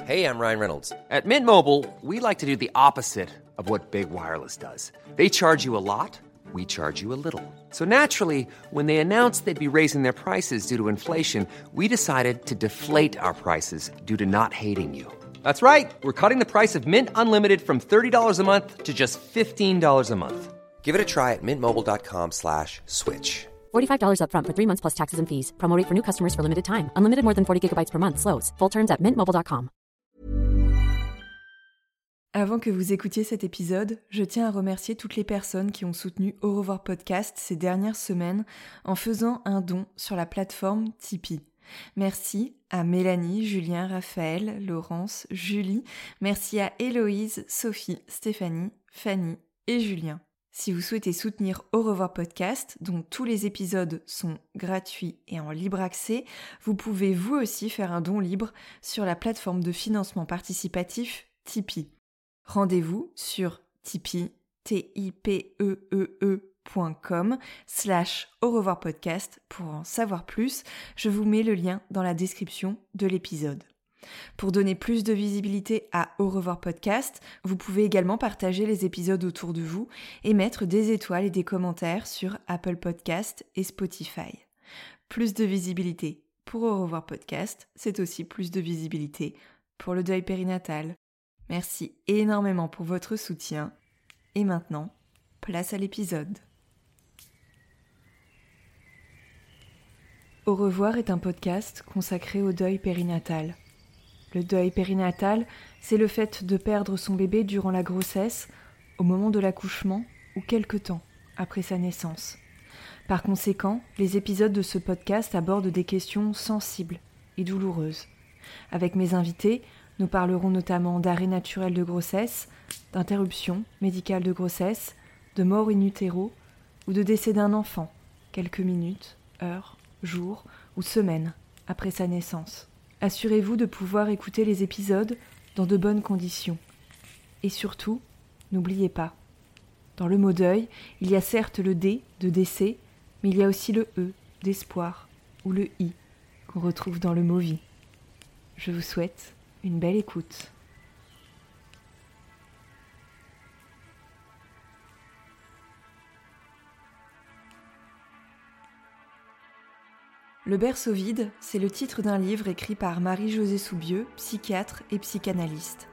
Hey, I'm Ryan Reynolds. At Mint Mobile, we like to do the opposite of what Big Wireless does. They charge you a lot, we charge you a little. So naturally, when they announced they'd be raising their prices due to inflation, we decided to deflate our prices due to not hating you. That's right. We're cutting the price of Mint Unlimited from $30 a month to just $15 a month. Give it a try at mintmobile.com/switch. $45 up front for 3 months plus taxes and fees. Promo rate for new customers for limited time. Unlimited more than 40 gigabytes per month. Slows full terms at mintmobile.com. Avant que vous écoutiez cet épisode, je tiens à remercier toutes les personnes qui ont soutenu Au revoir podcast ces dernières semaines en faisant un don sur la plateforme Tipeee. Merci à Mélanie, Julien, Raphaël, Laurence, Julie. Merci à Héloïse, Sophie, Stéphanie, Fanny et Julien. Si vous souhaitez soutenir Au revoir podcast, dont tous les épisodes sont gratuits et en libre accès, vous pouvez vous aussi faire un don libre sur la plateforme de financement participatif Tipeee. Rendez-vous sur Tipeee, tipeee.com/au revoir podcast pour en savoir plus. Je vous mets le lien dans la description de l'épisode. Pour donner plus de visibilité à Au revoir podcast, vous pouvez également partager les épisodes autour de vous et mettre des étoiles et des commentaires sur Apple Podcast et Spotify. Plus de visibilité pour Au revoir podcast, c'est aussi plus de visibilité pour le deuil périnatal. Merci énormément pour votre soutien. Et maintenant, place à l'épisode. Au revoir est un podcast consacré au deuil périnatal. Le deuil périnatal, c'est le fait de perdre son bébé durant la grossesse, au moment de l'accouchement ou quelque temps après sa naissance. Par conséquent, les épisodes de ce podcast abordent des questions sensibles et douloureuses. Avec mes invités, nous parlerons notamment d'arrêt naturel de grossesse, d'interruption médicale de grossesse, de mort in utero ou de décès d'un enfant, quelques minutes, heures, jours ou semaines après sa naissance. Assurez-vous de pouvoir écouter les épisodes dans de bonnes conditions. Et surtout, n'oubliez pas, dans le mot deuil, il y a certes le D de décès, mais il y a aussi le E d'espoir ou le I qu'on retrouve dans le mot vie. Je vous souhaite une belle écoute. Le berceau vide, c'est le titre d'un livre écrit par Marie-Josée Soubieux, psychiatre et psychanalyste.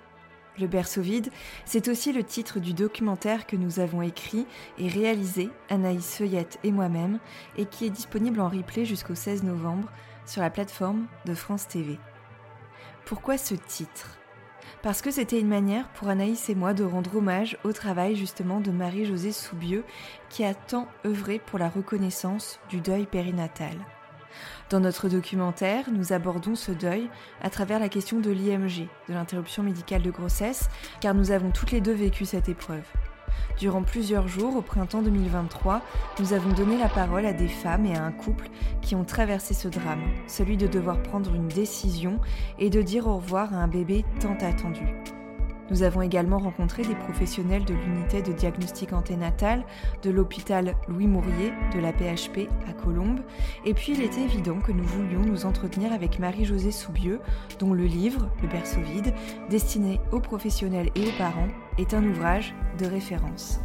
Le berceau vide, c'est aussi le titre du documentaire que nous avons écrit et réalisé, Anaïs Feuillette et moi-même, et qui est disponible en replay jusqu'au 16 novembre sur la plateforme de France TV. Pourquoi ce titre ? Parce que c'était une manière pour Anaïs et moi de rendre hommage au travail justement de Marie-Josée Soubieux qui a tant œuvré pour la reconnaissance du deuil périnatal. Dans notre documentaire, nous abordons ce deuil à travers la question de l'IMG, de l'interruption médicale de grossesse, car nous avons toutes les deux vécu cette épreuve. Durant plusieurs jours, au printemps 2023, nous avons donné la parole à des femmes et à un couple qui ont traversé ce drame, celui de devoir prendre une décision et de dire au revoir à un bébé tant attendu. Nous avons également rencontré des professionnels de l'unité de diagnostic anténatal de l'hôpital Louis Mourier de la PHP à Colombes. Et puis il était évident que nous voulions nous entretenir avec Marie-Josée Soubieux, dont le livre, Le berceau vide, destiné aux professionnels et aux parents, est un ouvrage de référence.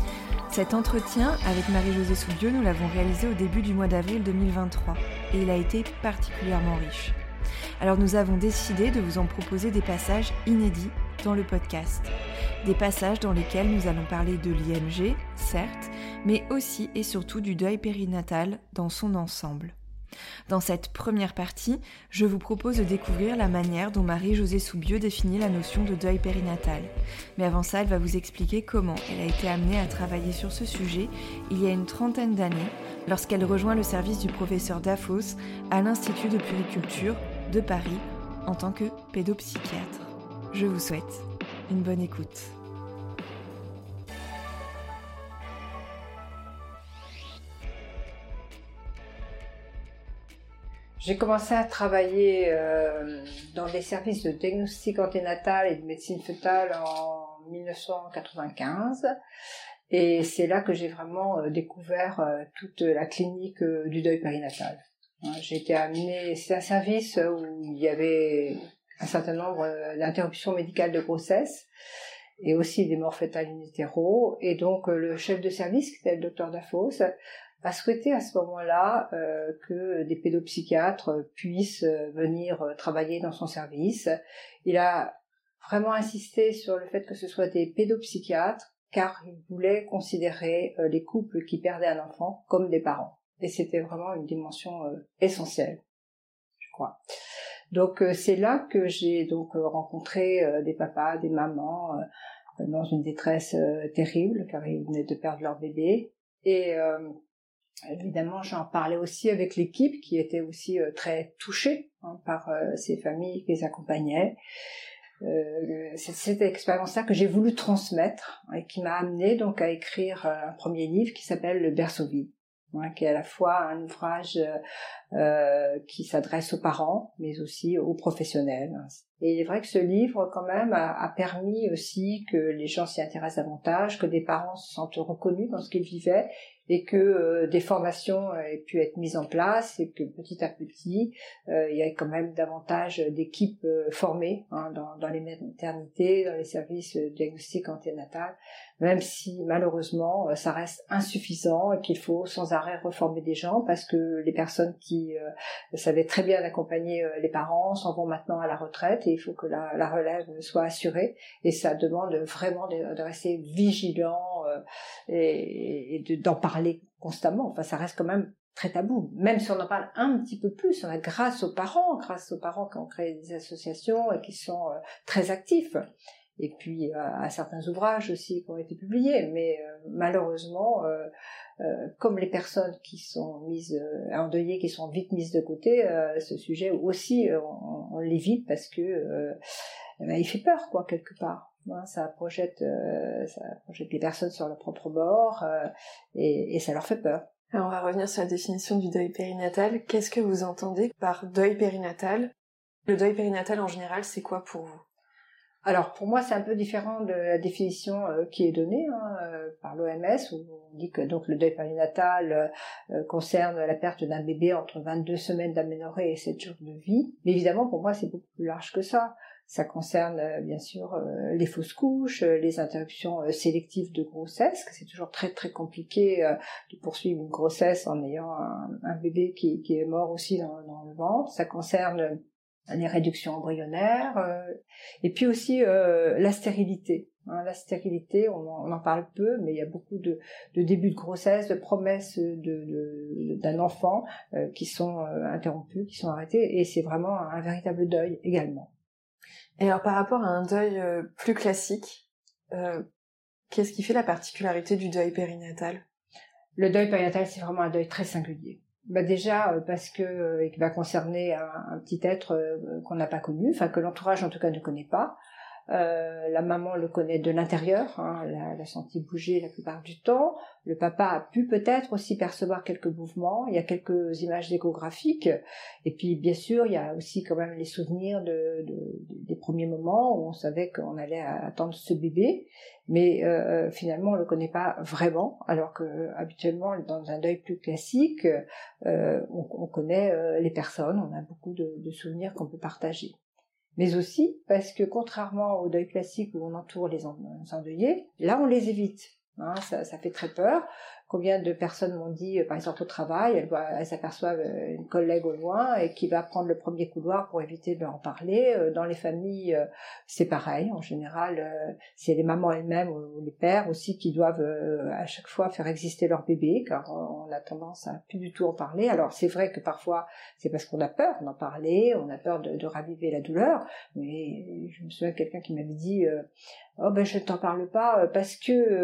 Cet entretien avec Marie-Josée Soubieux, nous l'avons réalisé au début du mois d'avril 2023 et il a été particulièrement riche. Alors nous avons décidé de vous en proposer des passages inédits dans le podcast. Des passages dans lesquels nous allons parler de l'IMG, certes, mais aussi et surtout du deuil périnatal dans son ensemble. Dans cette première partie, je vous propose de découvrir la manière dont Marie-Josée Soubieux définit la notion de deuil périnatal. Mais avant ça, elle va vous expliquer comment elle a été amenée à travailler sur ce sujet il y a une 30aine d'années, lorsqu'elle rejoint le service du professeur Dafos à l'Institut de Puériculture de Paris en tant que pédopsychiatre. Je vous souhaite une bonne écoute. J'ai commencé à travailler dans les services de diagnostic anténatal et de médecine fœtale en 1995. Et c'est là que j'ai vraiment découvert toute la clinique du deuil périnatal. J'ai été amenée, c'est un service où il y avait un certain nombre d'interruptions médicales de grossesse et aussi des morts fœtales in utero. Et donc le chef de service, qui était le docteur Dafos, a souhaité à ce moment-là que des pédopsychiatres puissent venir travailler dans son service. Il a vraiment insisté sur le fait que ce soit des pédopsychiatres, car il voulait considérer les couples qui perdaient un enfant comme des parents. Et c'était vraiment une dimension essentielle, je crois. Donc c'est là que j'ai donc rencontré des papas, des mamans dans une détresse terrible, car ils venaient de perdre leur bébé. Et évidemment, j'en parlais aussi avec l'équipe qui était aussi très touchée par ces familles qui les accompagnaient. C'est cette expérience-là que j'ai voulu transmettre et qui m'a amenée donc à écrire un premier livre qui s'appelle Le berceau vide, qui est à la fois un ouvrage qui s'adresse aux parents, mais aussi aux professionnels. Et il est vrai que ce livre, quand même, a permis aussi que les gens s'y intéressent davantage, que des parents se sentent reconnus dans ce qu'ils vivaient, et que des formations aient pu être mises en place, et que petit à petit, il y a quand même davantage d'équipes formées dans les maternités, dans les services de diagnostic anténatal, même si malheureusement ça reste insuffisant et qu'il faut sans arrêt reformer des gens, parce que les personnes qui savaient très bien accompagner les parents s'en vont maintenant à la retraite, et il faut que la relève soit assurée, et ça demande vraiment de rester vigilant et d'en parler constamment. Enfin, ça reste quand même très tabou, même si on en parle un petit peu plus, grâce aux parents qui ont créé des associations et qui sont très actifs. Et puis à certains ouvrages aussi qui ont été publiés, mais malheureusement, comme les personnes qui sont mises endeuillées, qui sont vite mises de côté, ce sujet aussi on l'évite parce que il fait peur quoi quelque part. Ça projette les personnes sur leur propre bord et ça leur fait peur. Alors on va revenir sur la définition du deuil périnatal. Qu'est-ce que vous entendez par deuil périnatal? Le deuil périnatal en général, c'est quoi pour vous? Alors pour moi c'est un peu différent de la définition qui est donnée par l'OMS, où on dit que donc le deuil périnatal concerne la perte d'un bébé entre 22 semaines d'aménorrhée et 7 jours de vie. Mais évidemment pour moi c'est beaucoup plus large que ça. Ça concerne bien sûr les fausses couches, les interruptions sélectives de grossesse, que c'est toujours très très compliqué de poursuivre une grossesse en ayant un bébé qui est mort aussi dans le ventre. Ça concerne les réductions embryonnaires, et puis aussi la stérilité. La stérilité, on en parle peu, mais il y a beaucoup de débuts de grossesse, de promesses d'un enfant qui sont interrompus, qui sont arrêtés, et c'est vraiment un véritable deuil également. Et alors par rapport à un deuil plus classique, qu'est-ce qui fait la particularité du deuil périnatal? Le deuil périnatal, c'est vraiment un deuil très singulier. Déjà parce que il va concerner un petit être qu'on n'a pas connu, enfin que l'entourage en tout cas ne connaît pas. La maman le connaît de l'intérieur, l'a senti bouger la plupart du temps. Le papa a pu peut-être aussi percevoir quelques mouvements. Il y a quelques images échographiques. Et puis bien sûr, il y a aussi quand même les souvenirs des premiers moments où on savait qu'on allait attendre ce bébé. Mais finalement, on le connaît pas vraiment. Alors que habituellement, dans un deuil plus classique, on connaît les personnes. On a beaucoup de souvenirs qu'on peut partager. Mais aussi parce que contrairement au deuil classique où on entoure les endeuillés, là on les évite. Ça fait très peur. Combien de personnes m'ont dit, par exemple au travail, elles s'aperçoivent une collègue au loin et qui va prendre le premier couloir pour éviter de leur en parler. Dans les familles, c'est pareil. En général, c'est les mamans elles-mêmes ou les pères aussi qui doivent à chaque fois faire exister leur bébé, car on a tendance à plus du tout en parler. Alors c'est vrai que parfois c'est parce qu'on a peur d'en parler, on a peur de raviver la douleur. Mais je me souviens de quelqu'un qui m'avait dit oh ben je ne t'en parle pas parce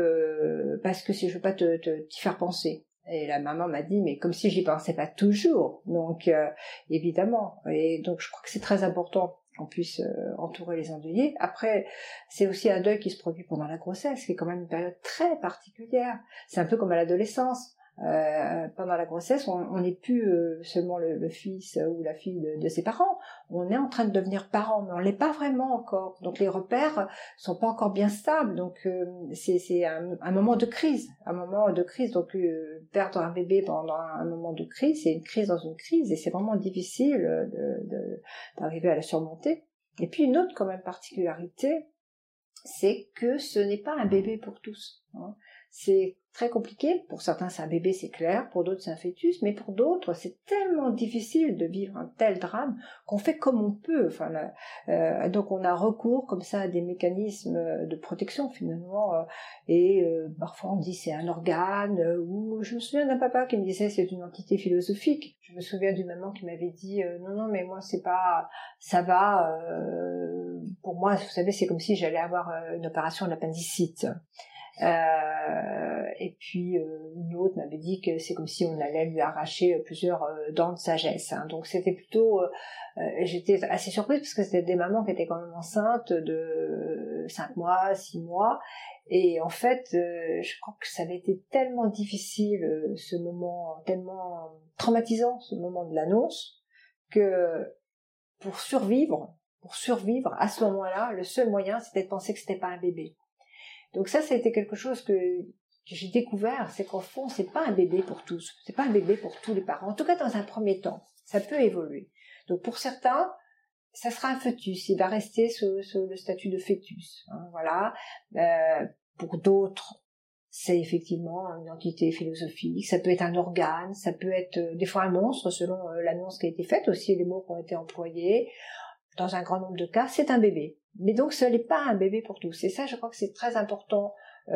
que si je veux pas t'y faire penser. Et la maman m'a dit mais comme si j'y pensais pas toujours. Donc évidemment. Et donc je crois que c'est très important qu'on puisse entourer les endeuillés. Après, c'est aussi un deuil qui se produit pendant la grossesse, qui est quand même une période très particulière. C'est un peu comme à l'adolescence. Pendant la grossesse, on n'est plus seulement le fils ou la fille de ses parents, on est en train de devenir parent, mais on l'est pas vraiment encore. Donc les repères sont pas encore bien stables. Donc c'est un moment de crise, Donc perdre un bébé pendant un moment de crise, c'est une crise dans une crise, et c'est vraiment difficile d'arriver à la surmonter. Et puis une autre quand même particularité, c'est que ce n'est pas un bébé pour tous. C'est très compliqué. Pour certains, c'est un bébé, c'est clair. Pour d'autres, c'est un fœtus. Mais pour d'autres, c'est tellement difficile de vivre un tel drame qu'on fait comme on peut. Donc, on a recours comme ça à des mécanismes de protection, finalement. Parfois, on dit c'est un organe. Ou je me souviens d'un papa qui me disait c'est une entité philosophique. Je me souviens d'une maman qui m'avait dit non, mais moi, c'est pas... Ça va... pour moi, vous savez, c'est comme si j'allais avoir une opération de l'appendicite. Et puis une autre m'avait dit que c'est comme si on allait lui arracher plusieurs dents de sagesse. Donc c'était plutôt... j'étais assez surprise parce que c'était des mamans qui étaient quand même enceintes de 5 mois, 6 mois. Et en fait, je crois que ça avait été tellement difficile, ce moment, tellement traumatisant, ce moment de l'annonce, que pour survivre à ce moment-là, le seul moyen, c'était de penser que c'était pas un bébé. Donc ça a été quelque chose que j'ai découvert, c'est qu'au fond, c'est pas un bébé pour tous, c'est pas un bébé pour tous les parents. En tout cas, dans un premier temps, ça peut évoluer. Donc pour certains, ça sera un fœtus, il va rester sous le statut de fœtus. Voilà. Pour d'autres, c'est effectivement une entité philosophique, ça peut être un organe, ça peut être des fois un monstre, selon l'annonce qui a été faite, aussi les mots qui ont été employés. Dans un grand nombre de cas, c'est un bébé. Mais donc, ce n'est pas un bébé pour tous. Et ça, je crois que c'est très important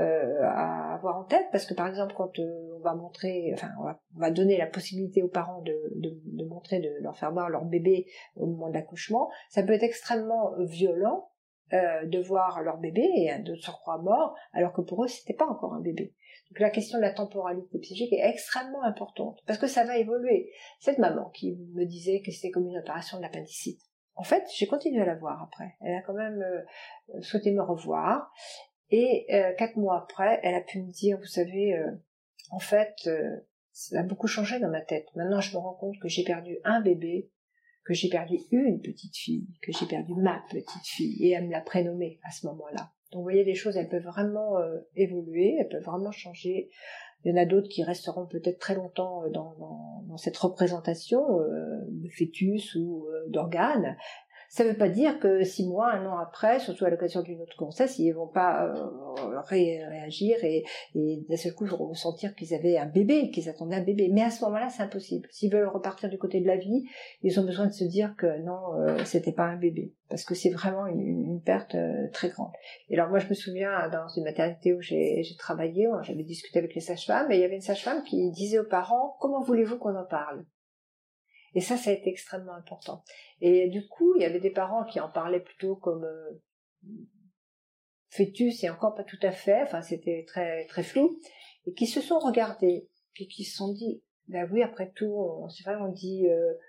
à avoir en tête, parce que par exemple, quand on va montrer, on va donner la possibilité aux parents de montrer, de leur faire voir leur bébé au moment de l'accouchement, ça peut être extrêmement violent de voir leur bébé et de surcroît mort, alors que pour eux, c'était pas encore un bébé. Donc la question de la temporalité psychique est extrêmement importante, parce que ça va évoluer. Cette maman qui me disait que c'était comme une opération de l'appendicite, en fait, j'ai continué à la voir après. Elle a quand même souhaité me revoir. Et 4 mois après, elle a pu me dire, vous savez, en fait, ça a beaucoup changé dans ma tête. Maintenant, je me rends compte que j'ai perdu un bébé, que j'ai perdu une petite fille, que j'ai perdu ma petite fille. Et elle me l'a prénommée à ce moment-là. Donc, vous voyez, les choses, elles peuvent vraiment évoluer, elles peuvent vraiment changer. Il y en a d'autres qui resteront peut-être très longtemps dans cette représentation de fœtus ou d'organes. Ça ne veut pas dire que 6 mois, 1 an après, surtout à l'occasion d'une autre grossesse, ils ne vont pas réagir et d'un seul coup ressentir qu'ils avaient un bébé, qu'ils attendaient un bébé. Mais à ce moment-là, c'est impossible. S'ils veulent repartir du côté de la vie, ils ont besoin de se dire que non, c'était pas un bébé. Parce que c'est vraiment une perte très grande. Et alors moi, je me souviens, dans une maternité où j'ai travaillé, j'avais discuté avec les sages-femmes, et il y avait une sage-femme qui disait aux parents, comment voulez-vous qu'on en parle ? Et ça a été extrêmement important. Et du coup, il y avait des parents qui en parlaient plutôt comme fœtus et encore pas tout à fait, c'était très, très flou, et qui se sont regardés, et qui se sont dit, ben oui, après tout, c'est vrai, on dit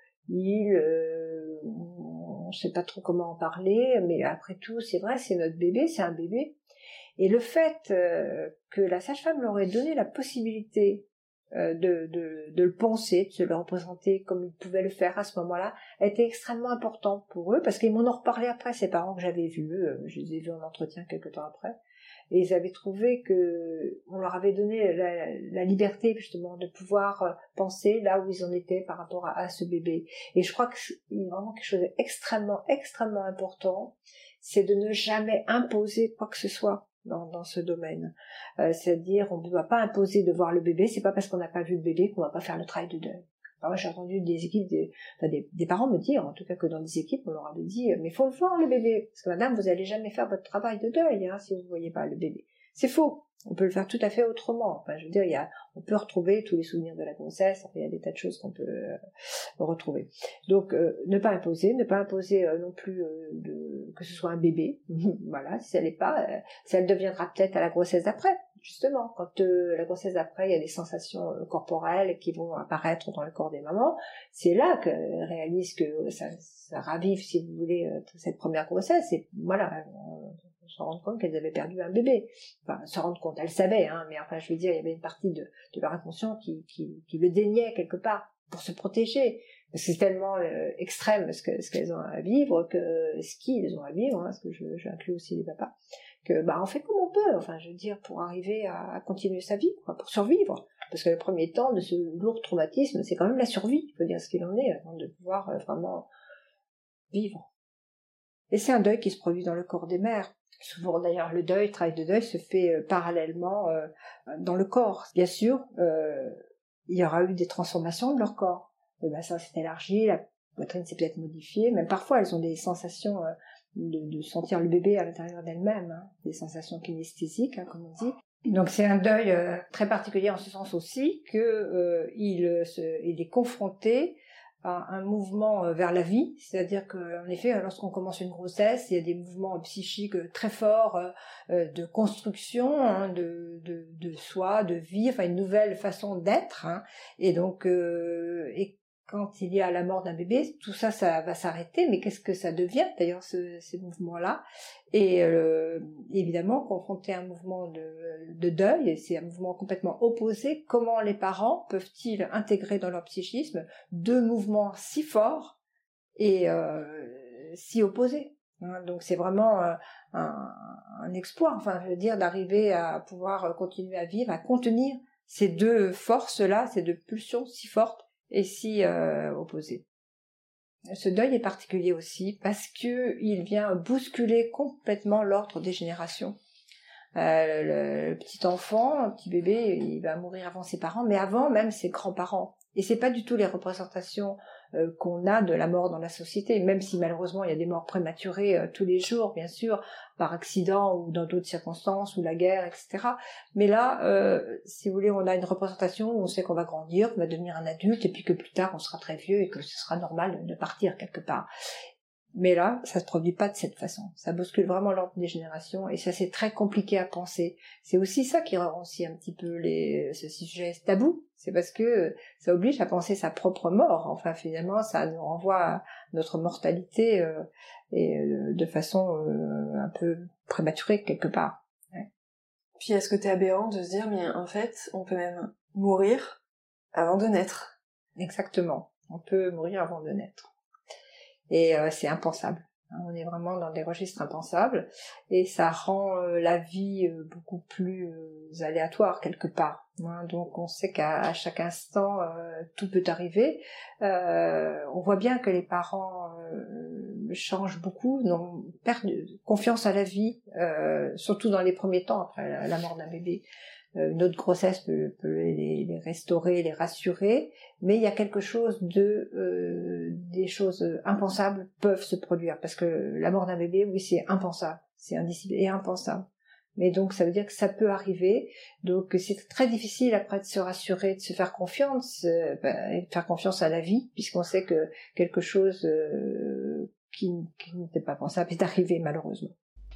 on sait pas trop comment en parler, mais après tout, c'est vrai, c'est notre bébé, c'est un bébé. Et le fait que la sage-femme leur ait donné la possibilité de le penser, de se le représenter comme ils pouvaient le faire à ce moment-là, a été extrêmement important pour eux, parce qu'ils m'en ont reparlé après, ces parents que j'avais vus, je les ai vus en entretien quelque temps après, et ils avaient trouvé que on leur avait donné la liberté justement de pouvoir penser là où ils en étaient par rapport à ce bébé. Et je crois qu'il y a vraiment quelque chose d'extrêmement, extrêmement important, c'est de ne jamais imposer quoi que ce soit dans ce domaine. C'est-à-dire, on ne doit pas imposer de voir le bébé, c'est pas parce qu'on n'a pas vu le bébé qu'on va pas faire le travail de deuil. Alors moi, j'ai entendu des équipes, des parents me dire, en tout cas que dans des équipes, on leur avait dit, mais faut le voir le bébé, parce que madame, vous allez jamais faire votre travail de deuil, si vous ne voyez pas le bébé. C'est faux. On peut le faire tout à fait autrement. Je veux dire, on peut retrouver tous les souvenirs de la grossesse. Il y a des tas de choses qu'on peut retrouver. Donc, ne pas imposer non plus que ce soit un bébé. Voilà, si elle n'est pas, si elle deviendra peut-être à la grossesse d'après. Justement, quand la grossesse d'après, il y a des sensations corporelles qui vont apparaître dans le corps des mamans, c'est là qu'elles réalisent que ça ravive, si vous voulez, cette première grossesse. Et voilà, se rendre compte qu'elles avaient perdu un bébé. Se rendre compte, elles savaient, mais enfin, je veux dire, il y avait une partie de leur inconscient qui le déniait quelque part pour se protéger. Parce que c'est tellement extrême ce qu'elles ont à vivre, ce qu'ils ont à vivre, parce que j'inclus aussi les papas, que on fait comme on peut, je veux dire, pour arriver à continuer sa vie, pour survivre. Parce que le premier temps de ce lourd traumatisme, c'est quand même la survie, il faut dire ce qu'il en est, avant de pouvoir vraiment vivre. Et c'est un deuil qui se produit dans le corps des mères. Souvent d'ailleurs le travail de deuil se fait parallèlement dans le corps. Bien sûr, il y aura eu des transformations de leur corps. Le bassin s'est élargi, la poitrine s'est peut-être modifiée, même parfois elles ont des sensations de sentir le bébé à l'intérieur d'elles-mêmes, hein, des sensations kinesthésiques, hein, comme on dit. Donc c'est un deuil très particulier en ce sens aussi que il est confronté à un mouvement vers la vie, c'est-à-dire qu'en effet, lorsqu'on commence une grossesse, il y a des mouvements psychiques très forts de construction, hein, de soi, de vie, enfin une nouvelle façon d'être, hein, et donc et quand il y a la mort d'un bébé, tout ça, ça va s'arrêter, mais qu'est-ce que ça devient d'ailleurs ces mouvements-là? Et évidemment, confronté à un mouvement de deuil, et c'est un mouvement complètement opposé, comment les parents peuvent-ils intégrer dans leur psychisme deux mouvements si forts et si opposés, hein? Donc c'est vraiment un exploit, enfin je veux dire, d'arriver à pouvoir continuer à vivre, à contenir ces deux forces-là, ces deux pulsions si fortes et si opposées. Ce deuil est particulier aussi parce que il vient bousculer complètement l'ordre des générations. Le petit enfant, le petit bébé, il va mourir avant ses parents, mais avant même ses grands-parents. Et c'est pas du tout les représentations qu'on a de la mort dans la société, même si malheureusement il y a des morts prématurées tous les jours, bien sûr, par accident ou dans d'autres circonstances, ou la guerre, etc. Mais là, si vous voulez, on a une représentation où on sait qu'on va grandir, qu'on va devenir un adulte, et puis que plus tard on sera très vieux et que ce sera normal de partir quelque part. Mais là, ça se produit pas de cette façon. Ça bouscule vraiment l'ordre des générations et ça c'est très compliqué à penser. C'est aussi ça qui rend aussi un petit peu ce sujet tabou. C'est parce que ça oblige à penser sa propre mort. Enfin, finalement, ça nous renvoie à notre mortalité et de façon un peu prématurée quelque part. Ouais. Puis est-ce que t'es aberrant de se dire, mais en fait, on peut même mourir avant de naître? Exactement. On peut mourir avant de naître. Et c'est impensable. On est vraiment dans des registres impensables et ça rend la vie beaucoup plus aléatoire quelque part. Hein. Donc on sait qu'à chaque instant tout peut arriver. On voit bien que les parents changent beaucoup, perdent confiance à la vie, surtout dans les premiers temps après la mort d'un bébé. Une autre grossesse peut les restaurer, les rassurer, mais il y a quelque chose des choses impensables peuvent se produire, parce que la mort d'un bébé, oui, c'est impensable, c'est indicible et impensable. Mais donc ça veut dire que ça peut arriver, donc c'est très difficile après de se rassurer, de se faire confiance, et de faire confiance à la vie, puisqu'on sait que quelque chose qui n'était pas pensable est arrivé malheureusement.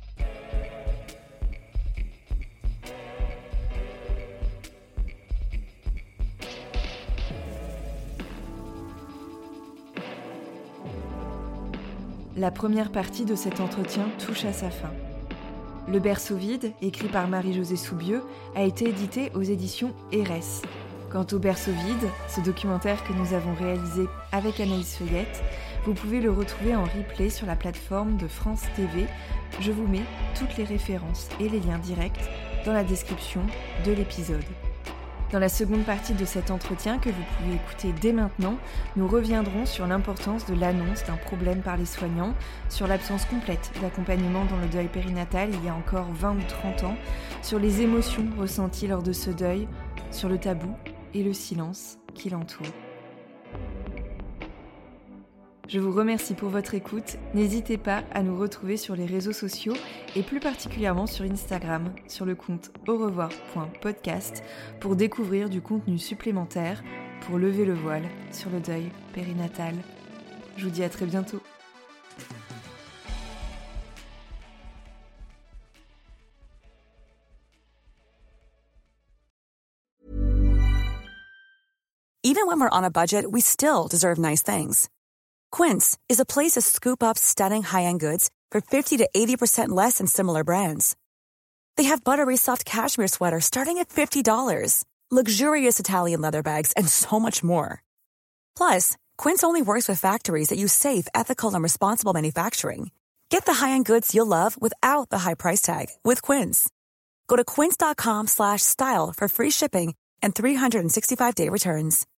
La première partie de cet entretien touche à sa fin. Le berceau vide, écrit par Marie-Josée Soubieux, a été édité aux éditions Erès. Quant au berceau vide, ce documentaire que nous avons réalisé avec Anaïs Feuillette, vous pouvez le retrouver en replay sur la plateforme de France TV. Je vous mets toutes les références et les liens directs dans la description de l'épisode. Dans la seconde partie de cet entretien que vous pouvez écouter dès maintenant, nous reviendrons sur l'importance de l'annonce d'un problème par les soignants, sur l'absence complète d'accompagnement dans le deuil périnatal il y a encore 20 ou 30 ans, sur les émotions ressenties lors de ce deuil, sur le tabou et le silence qui l'entoure. Je vous remercie pour votre écoute. N'hésitez pas à nous retrouver sur les réseaux sociaux et plus particulièrement sur Instagram, sur le compte aurevoir.podcast pour découvrir du contenu supplémentaire pour lever le voile sur le deuil périnatal. Je vous dis à très bientôt. Even when we're on a budget, we still deserve nice things. Quince is a place to scoop up stunning high-end goods for 50 to 80% less than similar brands. They have buttery soft cashmere sweaters starting at $50, luxurious Italian leather bags, and so much more. Plus, Quince only works with factories that use safe, ethical, and responsible manufacturing. Get the high-end goods you'll love without the high price tag with Quince. Go to quince.com/style for free shipping and 365-day returns.